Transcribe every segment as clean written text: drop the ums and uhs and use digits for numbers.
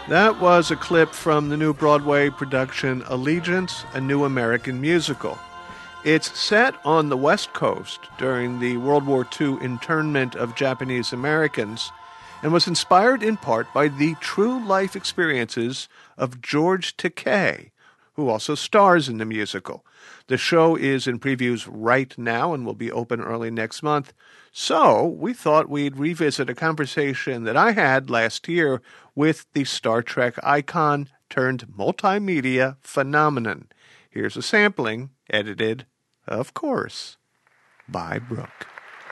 That was a clip from the new Broadway production Allegiance, a New American Musical. It's set on the West Coast during the World War II internment of Japanese Americans and was inspired in part by the true life experiences of George Takei, who also stars in the musical. The show is in previews right now and will be open early next month. So we thought we'd revisit a conversation that I had last year with the Star Trek icon turned multimedia phenomenon. Here's a sampling, edited, of course, by Brooke.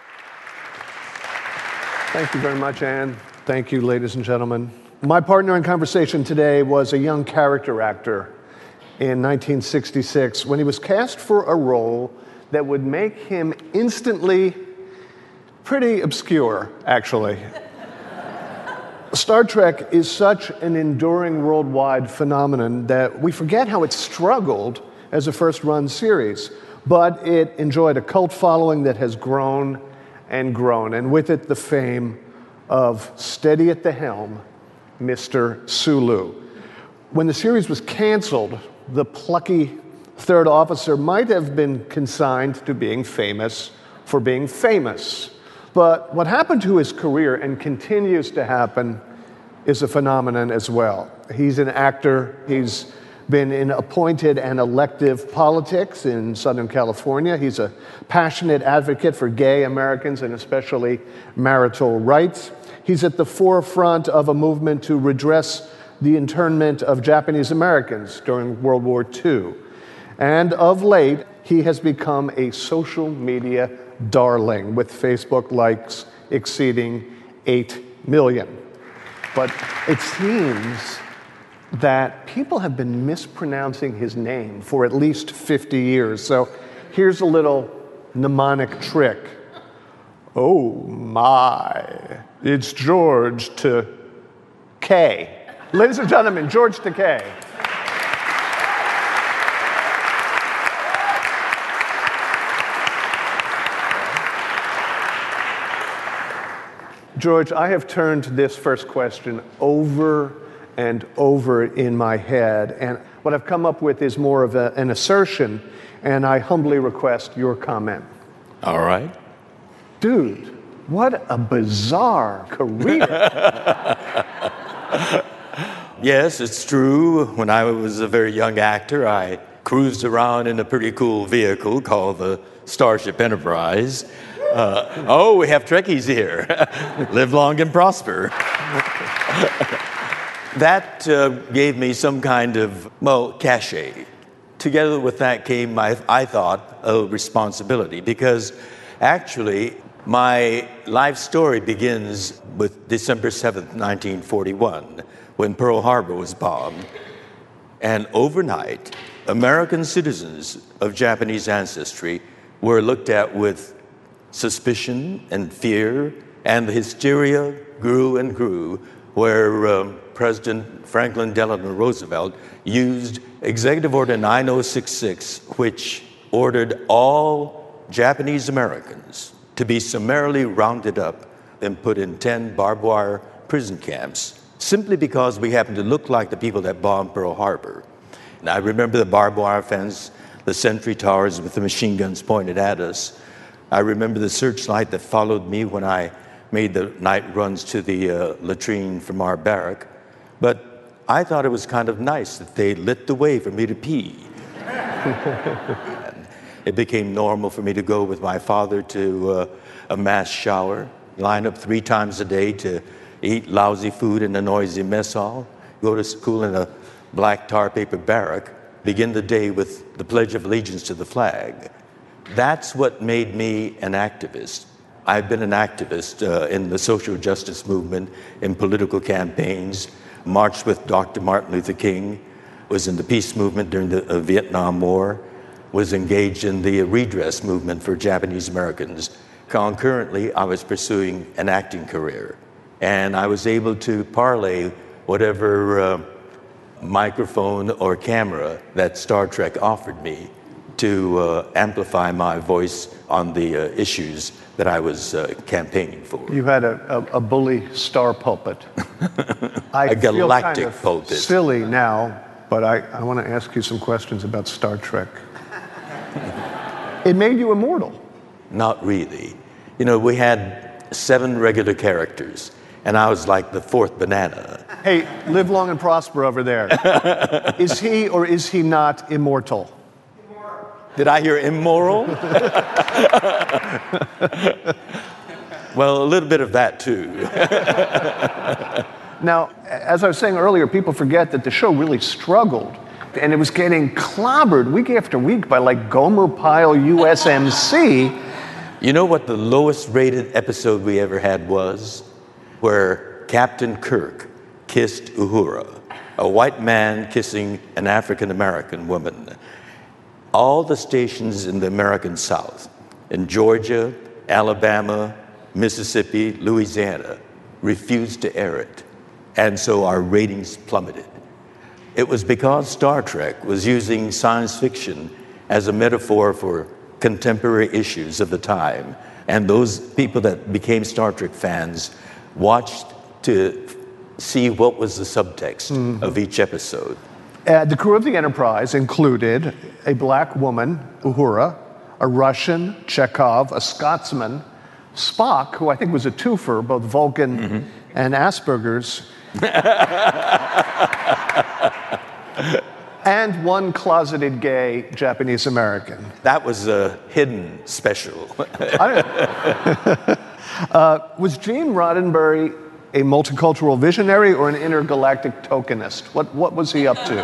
Thank you very much, Anne. Thank you, ladies and gentlemen. My partner in conversation today was a young character actor in 1966 when he was cast for a role that would make him instantly pretty obscure, actually. Star Trek is such an enduring worldwide phenomenon that we forget how it struggled as a first-run series, but it enjoyed a cult following that has grown and grown, and with it the fame of steady at the helm, Mr. Sulu. When the series was canceled, the plucky third officer might have been consigned to being famous for being famous. But what happened to his career and continues to happen is a phenomenon as well. He's an actor. He's been in appointed and elective politics in Southern California. He's a passionate advocate for gay Americans and especially marital rights. He's at the forefront of a movement to redress the internment of Japanese Americans during World War II. And of late, he has become a social media darling, with Facebook likes exceeding 8 million. But it seems that people have been mispronouncing his name for at least 50 years. So here's a little mnemonic trick. Oh my, it's George Takei. Ladies and gentlemen, George Takei. George, I have turned this first question over and over in my head, and what I've come up with is more of an assertion, and I humbly request your comment. All right. Dude, what a bizarre career. Yes, it's true. When I was a very young actor, I cruised around in a pretty cool vehicle called the Starship Enterprise. We have Trekkies here. Live long and prosper. That gave me some kind of, cachet. Together with that came, I thought, a responsibility, because actually my life story begins with December 7th, 1941, when Pearl Harbor was bombed. And overnight, American citizens of Japanese ancestry were looked at with suspicion and fear, and the hysteria grew and grew, where President Franklin Delano Roosevelt used Executive Order 9066, which ordered all Japanese Americans to be summarily rounded up and put in 10 barbed wire prison camps, simply because we happened to look like the people that bombed Pearl Harbor. And I remember the barbed wire fence, the sentry towers with the machine guns pointed at us. I remember the searchlight that followed me when I made the night runs to the latrine from our barrack. But I thought it was kind of nice that they lit the way for me to pee. It became normal for me to go with my father to a mass shower, line up 3 times a day to eat lousy food in a noisy mess hall, go to school in a black tar paper barrack, begin the day with the Pledge of Allegiance to the flag. That's what made me an activist. I've been an activist in the social justice movement, in political campaigns, marched with Dr. Martin Luther King, was in the peace movement during the Vietnam War, was engaged in the redress movement for Japanese Americans. Concurrently, I was pursuing an acting career, and I was able to parlay whatever microphone or camera that Star Trek offered me to amplify my voice on the issues that I was campaigning for. You had a bully star pulpit. A galactic feel kind of pulpit. Silly now, but I want to ask you some questions about Star Trek. It made you immortal. Not really. You know, we had 7 regular characters, and I was like the 4th banana. Hey, live long and prosper over there. Is he or is he not immortal? Did I hear immoral? Well, a little bit of that, too. Now, as I was saying earlier, people forget that the show really struggled, and it was getting clobbered week after week by like Gomer Pyle USMC. You know what the lowest rated episode we ever had was? Where Captain Kirk kissed Uhura, a white man kissing an African American woman. All the stations in the American South, in Georgia, Alabama, Mississippi, Louisiana, refused to air it. And so our ratings plummeted. It was because Star Trek was using science fiction as a metaphor for contemporary issues of the time. And those people that became Star Trek fans watched to see what was the subtext of each episode. The crew of the Enterprise included a black woman, Uhura, a Russian, Chekhov, a Scotsman, Spock, who I think was a twofer, both Vulcan and Asperger's, and one closeted gay Japanese American. That was a hidden special. Was Gene Roddenberry a multicultural visionary or an intergalactic tokenist? What was he up to?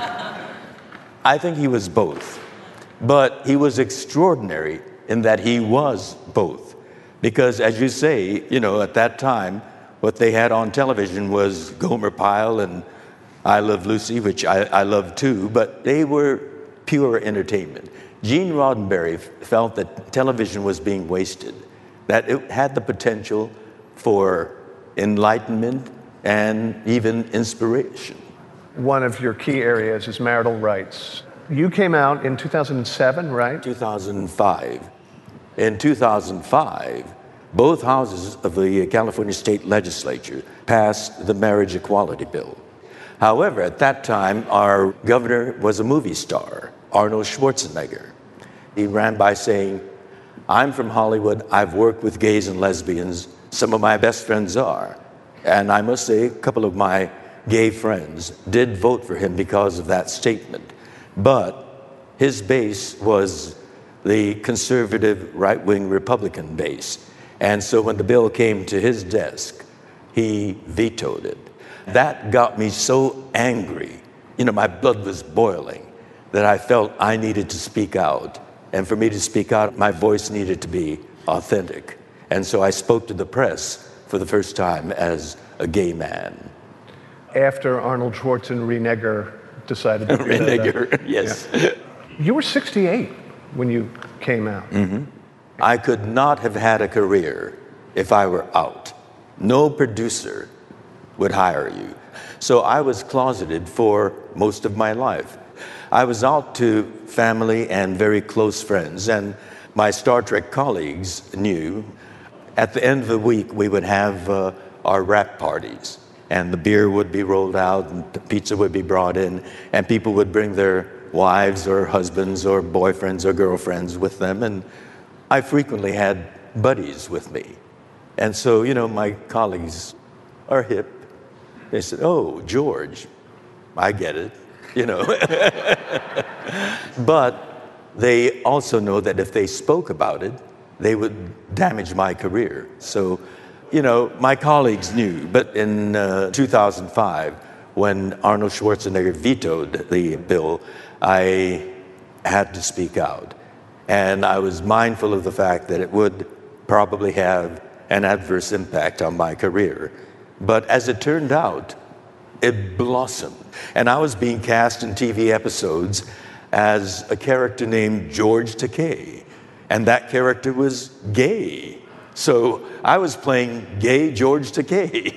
I think he was both. But he was extraordinary in that he was both. Because as you say, you know, at that time, what they had on television was Gomer Pyle and I Love Lucy, which I love too, but they were pure entertainment. Gene Roddenberry felt that television was being wasted, that it had the potential for enlightenment and even inspiration. One of your key areas is marital rights. You came out in 2007, right? 2005. In 2005, both houses of the California State Legislature passed the marriage equality bill. However, at that time, our governor was a movie star, Arnold Schwarzenegger. He ran by saying, "I'm from Hollywood, I've worked with gays and lesbians, some of my best friends are." And I must say, a couple of my gay friends did vote for him because of that statement. But his base was the conservative right-wing Republican base. And so when the bill came to his desk, he vetoed it. That got me so angry, you know, my blood was boiling, that I felt I needed to speak out. And for me to speak out, my voice needed to be authentic. And so I spoke to the press for the first time as a gay man. After Arnold Schwarzenegger decided to Renegger, yes. Yeah. You were 68 when you came out. I could not have had a career if I were out. No producer would hire you. So I was closeted for most of my life. I was out to family and very close friends, and my Star Trek colleagues knew. At the end of the week, we would have our wrap parties, and the beer would be rolled out, and the pizza would be brought in, and people would bring their wives or husbands or boyfriends or girlfriends with them, and I frequently had buddies with me. And so, you know, my colleagues are hip. They said, "Oh, George, I get it," you know. But they also know that if they spoke about it, they would damage my career. So, you know, my colleagues knew. But in 2005, when Arnold Schwarzenegger vetoed the bill, I had to speak out. And I was mindful of the fact that it would probably have an adverse impact on my career. But as it turned out, it blossomed. And I was being cast in TV episodes as a character named George Takei. And that character was gay. So I was playing gay George Takei.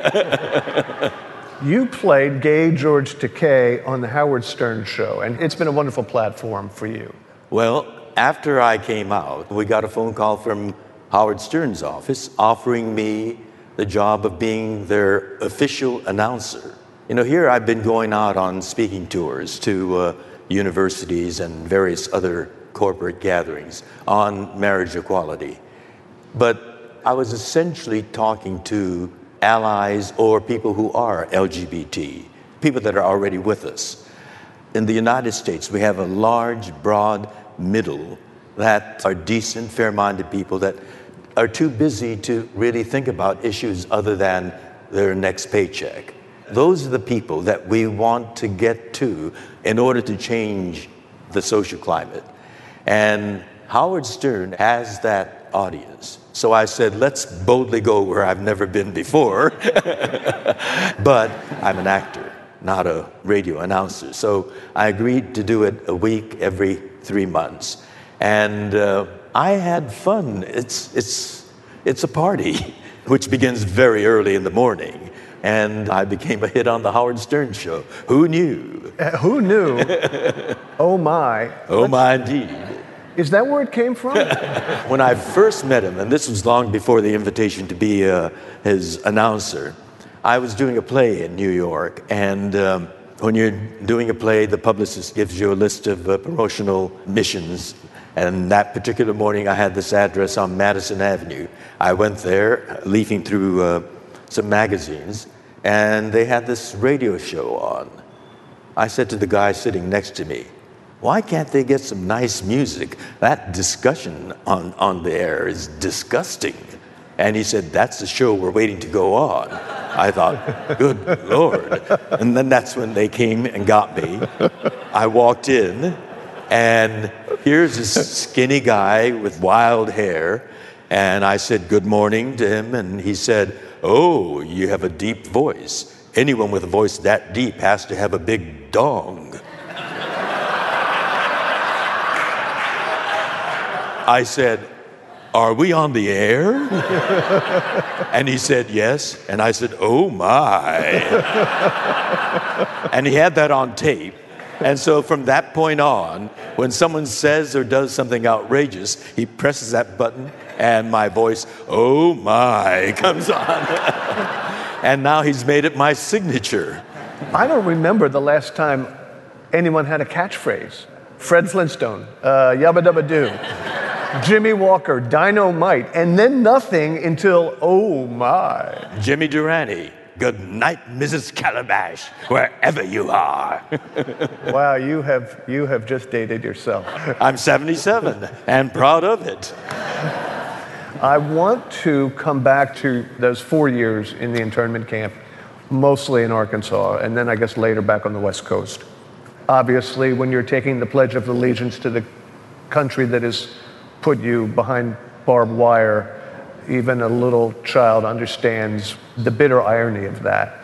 You played gay George Takei on the Howard Stern Show, and it's been a wonderful platform for you. Well, after I came out, we got a phone call from Howard Stern's office offering me the job of being their official announcer. You know, here I've been going out on speaking tours to universities and various other corporate gatherings on marriage equality. But I was essentially talking to allies or people who are LGBT, people that are already with us. In the United States, we have a large, broad middle that are decent, fair-minded people that are too busy to really think about issues other than their next paycheck. Those are the people that we want to get to in order to change the social climate. And Howard Stern has that audience. So I said, let's boldly go where I've never been before. But I'm an actor, not a radio announcer. So I agreed to do it a week every 3 months. And I had fun. It's a party, which begins very early in the morning. And I became a hit on the Howard Stern show. Who knew? Who knew? Oh, my. Oh, my, indeed. Is that where it came from? When I first met him, and this was long before the invitation to be his announcer, I was doing a play in New York. And when you're doing a play, the publicist gives you a list of promotional missions. And that particular morning, I had this address on Madison Avenue. I went there, leafing through some magazines, and they had this radio show on. I said to the guy sitting next to me, why can't they get some nice music? That discussion on the air is disgusting. And he said, that's the show we're waiting to go on. I thought, good Lord. And then that's when they came and got me. I walked in, and here's this skinny guy with wild hair. And I said good morning to him, and he said, oh, you have a deep voice. Anyone with a voice that deep has to have a big dong. I said, are we on the air? And he said, yes. And I said, oh, my. And he had that on tape. And so from that point on, when someone says or does something outrageous, he presses that button and my voice, oh my, comes on. And now he's made it my signature. I don't remember the last time anyone had a catchphrase. Fred Flintstone, Yabba Dabba Doo, Jimmy Walker, Dynamite, and then nothing until oh my. Jimmy Durante. Good night, Mrs. Calabash, wherever you are. Wow, you have just dated yourself. I'm 77 and proud of it. I want to come back to those 4 years in the internment camp, mostly in Arkansas, and then I guess later back on the West Coast. Obviously, when you're taking the Pledge of Allegiance to the country that has put you behind barbed wire, even a little child understands the bitter irony of that.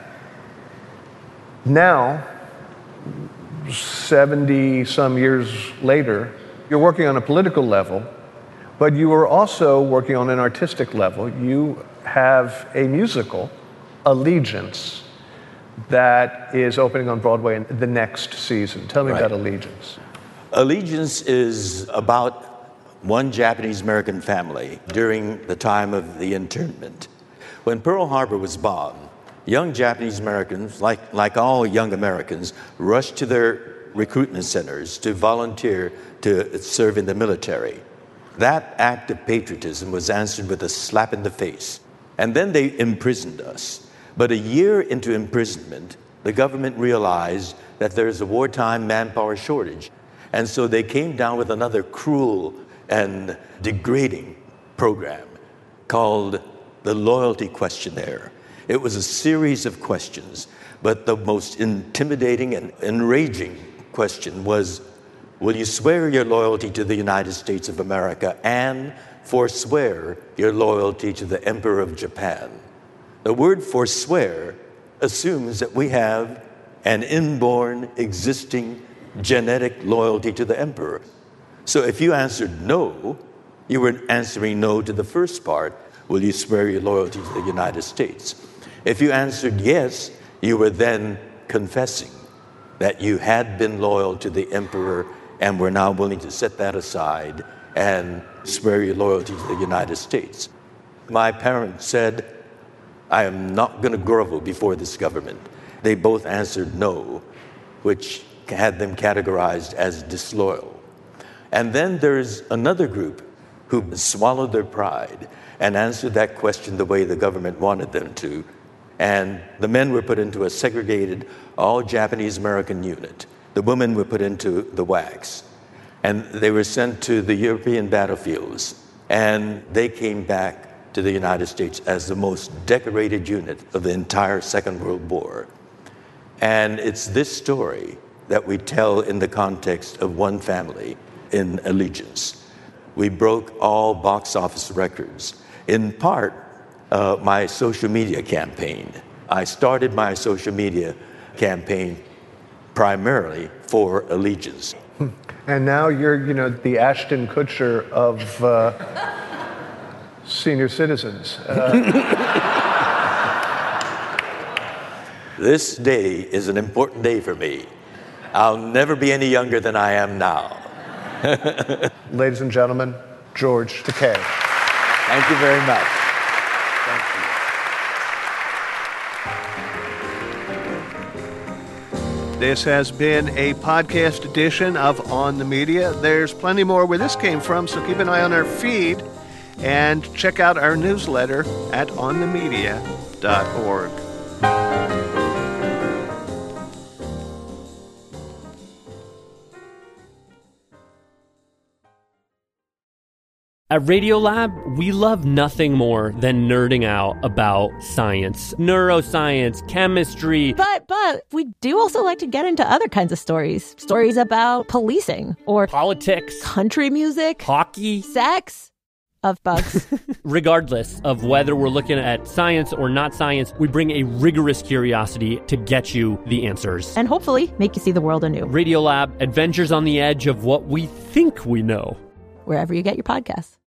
Now, 70-some years later, you're working on a political level, but you are also working on an artistic level. You have a musical, Allegiance, that is opening on Broadway in the next season. Tell me about Allegiance. Allegiance is about one Japanese-American family during the time of the internment. When Pearl Harbor was bombed, young Japanese-Americans, like all young Americans, rushed to their recruitment centers to volunteer to serve in the military. That act of patriotism was answered with a slap in the face. And then they imprisoned us. But a year into imprisonment, the government realized that there's a wartime manpower shortage. And so they came down with another cruel and degrading program called the Loyalty Questionnaire. It was a series of questions, but the most intimidating and enraging question was, will you swear your loyalty to the United States of America and forswear your loyalty to the Emperor of Japan? The word forswear assumes that we have an inborn, existing, genetic loyalty to the Emperor. So if you answered no, you were answering no to the first part, will you swear your loyalty to the United States? If you answered yes, you were then confessing that you had been loyal to the Emperor and we're now willing to set that aside and swear your loyalty to the United States. My parents said, I am not going to grovel before this government. They both answered no, which had them categorized as disloyal. And then there's another group who swallowed their pride and answered that question the way the government wanted them to. And the men were put into a segregated, all Japanese-American unit. The women were put into the WACs. And they were sent to the European battlefields. And they came back to the United States as the most decorated unit of the entire Second World War. And it's this story that we tell in the context of one family in Allegiance. We broke all box office records. In part, my social media campaign. I started my social media campaign primarily for Allegiance. And now you're, the Ashton Kutcher of senior citizens. This day is an important day for me. I'll never be any younger than I am now. Ladies and gentlemen, George Takei. Thank you very much. This has been a podcast edition of On the Media. There's plenty more where this came from, so keep an eye on our feed and check out our newsletter at onthemedia.org. At Radiolab, we love nothing more than nerding out about science, neuroscience, chemistry. But we do also like to get into other kinds of stories. Stories about policing or politics, country music, hockey, sex, of bugs. Regardless of whether we're looking at science or not science, we bring a rigorous curiosity to get you the answers. And hopefully make you see the world anew. Radiolab, adventures on the edge of what we think we know. Wherever you get your podcasts.